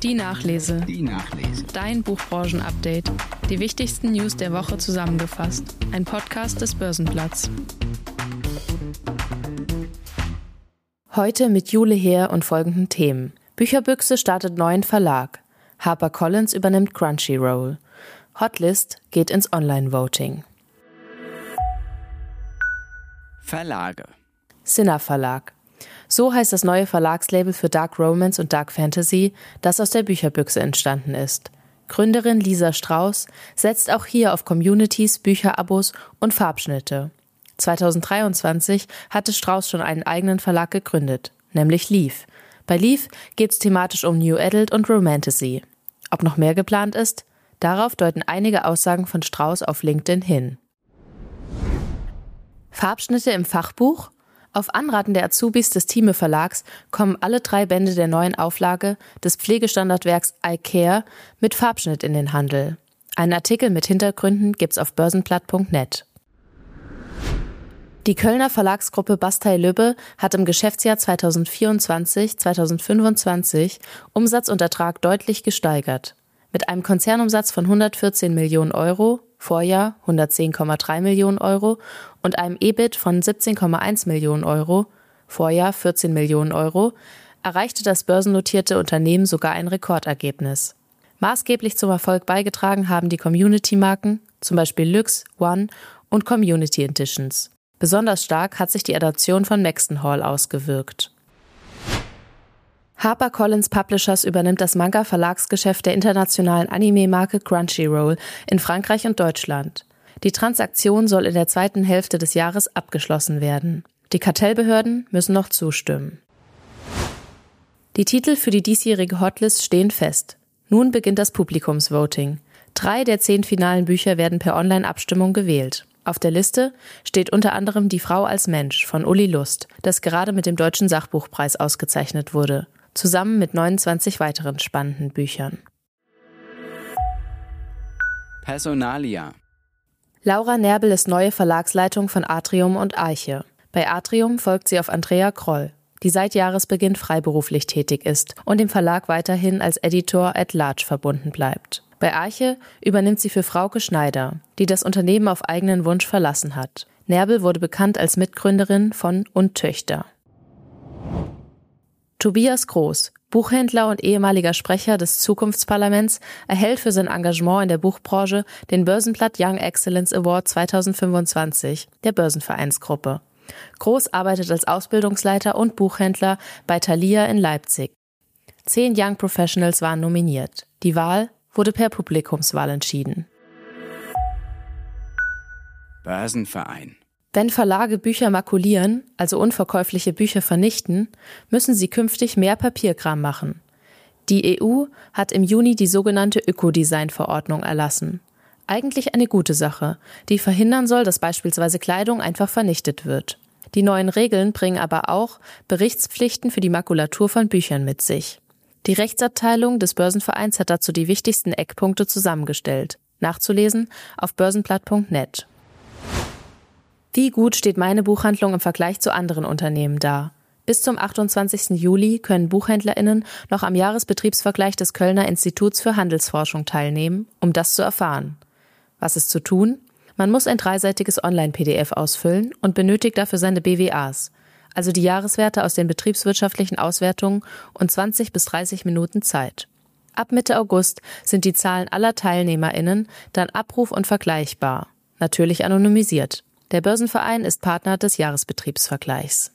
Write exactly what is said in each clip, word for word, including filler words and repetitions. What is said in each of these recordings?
Die Nachlese. Die Nachlese. Dein Buchbranchen-Update. Die wichtigsten News der Woche zusammengefasst. Ein Podcast des Börsenblatts. Heute mit Jule Heer und folgenden Themen. Bücherbüchse startet neuen Verlag. HarperCollins übernimmt Crunchyroll. Hotlist geht ins Online-Voting. Verlage. Cinna Verlag. So heißt das neue Verlagslabel für Dark Romance und Dark Fantasy, das aus der Bücherbüchse entstanden ist. Gründerin Lisa Strauss setzt auch hier auf Communities, Bücherabos und Farbschnitte. zweitausenddreiundzwanzig hatte Strauss schon einen eigenen Verlag gegründet, nämlich Leaf. Bei Leaf geht es thematisch um New Adult und Romantasy. Ob noch mehr geplant ist? Darauf deuten einige Aussagen von Strauss auf LinkedIn hin. Farbschnitte im Fachbuch? Auf Anraten der Azubis des Thieme Verlags kommen alle drei Bände der neuen Auflage des Pflegestandardwerks I Care mit Farbschnitt in den Handel. Einen Artikel mit Hintergründen gibt's auf börsenblatt punkt net. Die Kölner Verlagsgruppe Bastei-Lübbe hat im Geschäftsjahr zweitausendvierundzwanzig zweitausendfünfundzwanzig Umsatz und Ertrag deutlich gesteigert. Mit einem Konzernumsatz von hundertvierzehn Millionen Euro, Vorjahr hundertzehn Komma drei Millionen Euro und einem E B I T von siebzehn Komma eins Millionen Euro, Vorjahr vierzehn Millionen Euro, erreichte das börsennotierte Unternehmen sogar ein Rekordergebnis. Maßgeblich zum Erfolg beigetragen haben die Community-Marken, zum Beispiel Lux, One und Community Editions. Besonders stark hat sich die Adaption von Maxton Hall ausgewirkt. HarperCollins Publishers übernimmt das Manga-Verlagsgeschäft der internationalen Anime-Marke Crunchyroll in Frankreich und Deutschland. Die Transaktion soll in der zweiten Hälfte des Jahres abgeschlossen werden. Die Kartellbehörden müssen noch zustimmen. Die Titel für die diesjährige Hotlist stehen fest. Nun beginnt das Publikumsvoting. Drei der zehn finalen Bücher werden per Online-Abstimmung gewählt. Auf der Liste steht unter anderem Die Frau als Mensch von Uli Lust, das gerade mit dem Deutschen Sachbuchpreis ausgezeichnet wurde, zusammen mit neunundzwanzig weiteren spannenden Büchern. Personalia. Laura Nerbel ist neue Verlagsleitung von Atrium und Eiche. Bei Atrium folgt sie auf Andrea Kroll, die seit Jahresbeginn freiberuflich tätig ist und dem Verlag weiterhin als Editor at Large verbunden bleibt. Bei Eiche übernimmt sie für Frauke Schneider, die das Unternehmen auf eigenen Wunsch verlassen hat. Nerbel wurde bekannt als Mitgründerin von Und Töchter. Tobias Groß, Buchhändler und ehemaliger Sprecher des Zukunftsparlaments, erhält für sein Engagement in der Buchbranche den Börsenblatt Young Excellence Award zweitausendfünfundzwanzig der Börsenvereinsgruppe. Groß arbeitet als Ausbildungsleiter und Buchhändler bei Thalia in Leipzig. Zehn Young Professionals waren nominiert. Die Wahl wurde per Publikumswahl entschieden. Börsenverein. Wenn Verlage Bücher makulieren, also unverkäufliche Bücher vernichten, müssen sie künftig mehr Papierkram machen. Die E U hat im Juni die sogenannte Ökodesign-Verordnung erlassen. Eigentlich eine gute Sache, die verhindern soll, dass beispielsweise Kleidung einfach vernichtet wird. Die neuen Regeln bringen aber auch Berichtspflichten für die Makulatur von Büchern mit sich. Die Rechtsabteilung des Börsenvereins hat dazu die wichtigsten Eckpunkte zusammengestellt. Nachzulesen auf börsenblatt punkt net. Wie gut steht meine Buchhandlung im Vergleich zu anderen Unternehmen da? Bis zum achtundzwanzigsten Juli können BuchhändlerInnen noch am Jahresbetriebsvergleich des Kölner Instituts für Handelsforschung teilnehmen, um das zu erfahren. Was ist zu tun? Man muss ein dreiseitiges Online-P D F ausfüllen und benötigt dafür seine B W As, also die Jahreswerte aus den betriebswirtschaftlichen Auswertungen und zwanzig bis dreißig Minuten Zeit. Ab Mitte August sind die Zahlen aller TeilnehmerInnen dann abruf- und vergleichbar, natürlich anonymisiert. Der Börsenverein ist Partner des Jahresbetriebsvergleichs.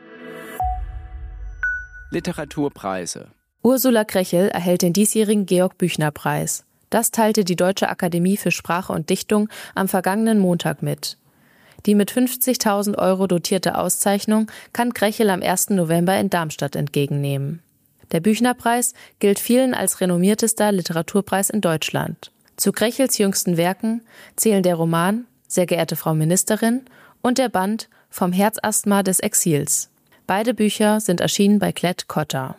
Literaturpreise. Ursula Krechel erhält den diesjährigen Georg-Büchner-Preis. Das teilte die Deutsche Akademie für Sprache und Dichtung am vergangenen Montag mit. Die mit fünfzigtausend Euro dotierte Auszeichnung kann Krechel am ersten November in Darmstadt entgegennehmen. Der Büchner-Preis gilt vielen als renommiertester Literaturpreis in Deutschland. Zu Krechels jüngsten Werken zählen der Roman Sehr geehrte Frau Ministerin und der Band Vom Herzasthma des Exils. Beide Bücher sind erschienen bei Klett-Cotta.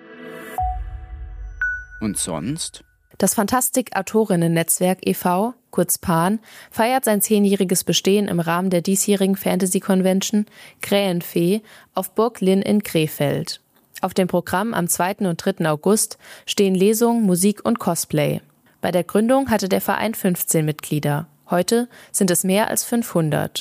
Und sonst? Das Fantastik-Autorinnen-Netzwerk e V, kurz PAN, feiert sein zehnjähriges Bestehen im Rahmen der diesjährigen Fantasy-Convention Krähenfee auf Burg Linn in Krefeld. Auf dem Programm am zweiten und dritten August stehen Lesungen, Musik und Cosplay. Bei der Gründung hatte der Verein fünfzehn Mitglieder. Heute sind es mehr als fünfhundert.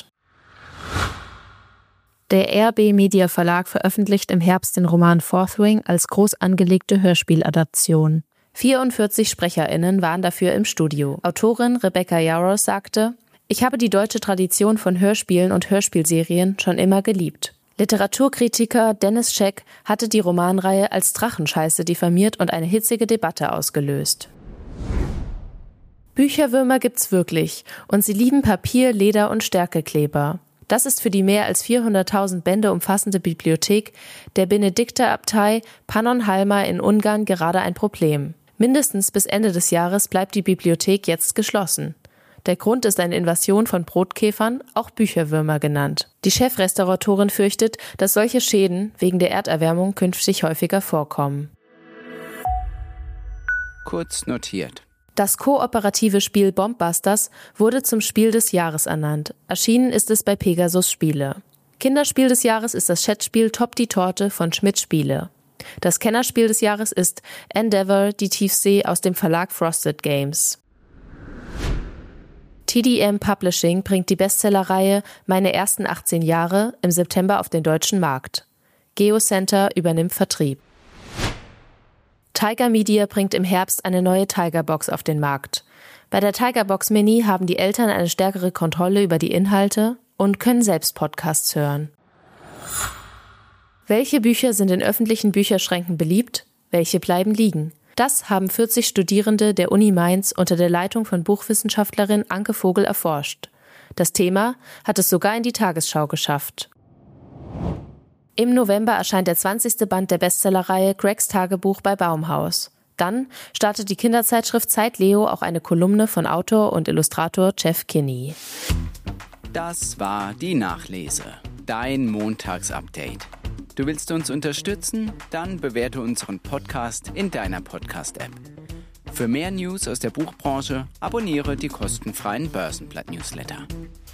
Der R B Media Verlag veröffentlicht im Herbst den Roman Fourth Wing als groß angelegte Hörspieladaption. vierundvierzig SprecherInnen waren dafür im Studio. Autorin Rebecca Yarros sagte: Ich habe die deutsche Tradition von Hörspielen und Hörspielserien schon immer geliebt. Literaturkritiker Dennis Scheck hatte die Romanreihe als Drachenscheiße diffamiert und eine hitzige Debatte ausgelöst. Bücherwürmer gibt's wirklich und sie lieben Papier, Leder und Stärkekleber. Das ist für die mehr als vierhunderttausend Bände umfassende Bibliothek der Benedikterabtei Pannonhalma in Ungarn gerade ein Problem. Mindestens bis Ende des Jahres bleibt die Bibliothek jetzt geschlossen. Der Grund ist eine Invasion von Brotkäfern, auch Bücherwürmer genannt. Die Chefrestauratorin fürchtet, dass solche Schäden wegen der Erderwärmung künftig häufiger vorkommen. Kurz notiert. Das kooperative Spiel Bombbusters wurde zum Spiel des Jahres ernannt. Erschienen ist es bei Pegasus Spiele. Kinderspiel des Jahres ist das Chatspiel Top die Torte von Schmidt Spiele. Das Kennerspiel des Jahres ist Endeavor, die Tiefsee aus dem Verlag Frosted Games. T D M Publishing bringt die Bestsellerreihe Meine ersten achtzehn Jahre im September auf den deutschen Markt. Geocenter übernimmt Vertrieb. Tiger Media bringt im Herbst eine neue Tigerbox auf den Markt. Bei der Tigerbox Mini haben die Eltern eine stärkere Kontrolle über die Inhalte und können selbst Podcasts hören. Welche Bücher sind in öffentlichen Bücherschränken beliebt? Welche bleiben liegen? Das haben vierzig Studierende der Uni Mainz unter der Leitung von Buchwissenschaftlerin Anke Vogel erforscht. Das Thema hat es sogar in die Tagesschau geschafft. Im November erscheint der zwanzigste Band der Bestsellerreihe Gregs Tagebuch bei Baumhaus. Dann startet die Kinderzeitschrift Zeit Leo auch eine Kolumne von Autor und Illustrator Jeff Kinney. Das war die Nachlese, dein Montagsupdate. Du willst uns unterstützen? Dann bewerte unseren Podcast in deiner Podcast-App. Für mehr News aus der Buchbranche abonniere die kostenfreien Börsenblatt-Newsletter.